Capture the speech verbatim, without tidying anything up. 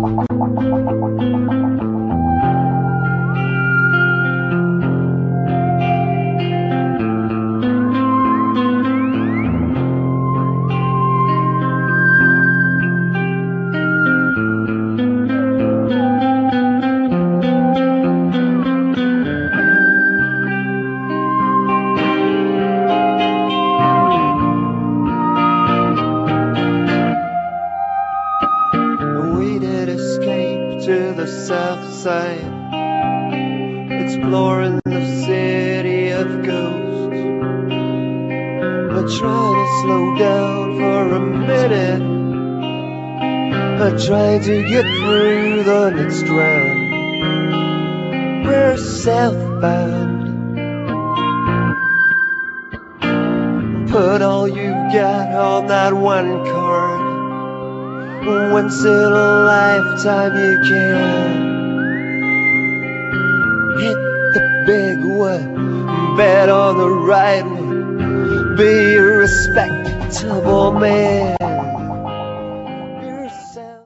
We did escape to the south side, exploring the city of ghosts. But trying to slow down for a minute, but trying to get through the next round. We're southbound. Put all you've got on that one card. Once in a lifetime you can hit the big one, bet on the right one, be a respectable man.